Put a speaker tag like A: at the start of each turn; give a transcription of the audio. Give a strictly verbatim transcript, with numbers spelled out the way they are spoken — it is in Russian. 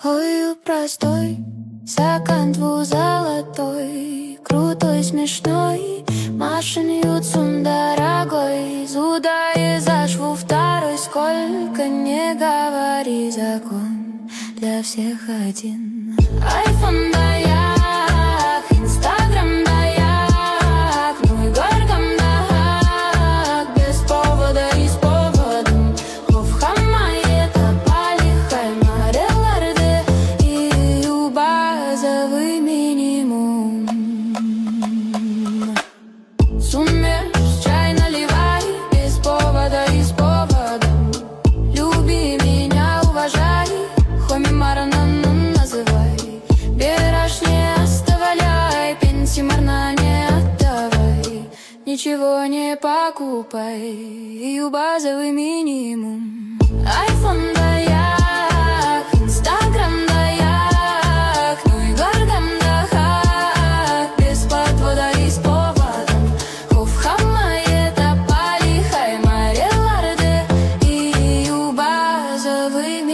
A: Ой, простой, стакан твой золотой, крутой, смешной, Машин Юцун дорогой, Зуда и зашву второй, сколько не говори, закон для всех один. Айфон да як, Инстаграм да як, ну и горгам да як, без повода и с поводом. Ховхама это палихай, мареларды и базовый минимум. Суммешь, чай наливай, без повода и с поводом. Люби меня, уважай, хоми маранан называй. Берешь, не оставляй, пенсимарна не отдавай. Ничего не покупай, и базовый минимум. Айфон да як, Инстаграм да як, ну и горгам да як, без подвода и с поводом. Ховхама это палихай, мареларды и базовый минимум.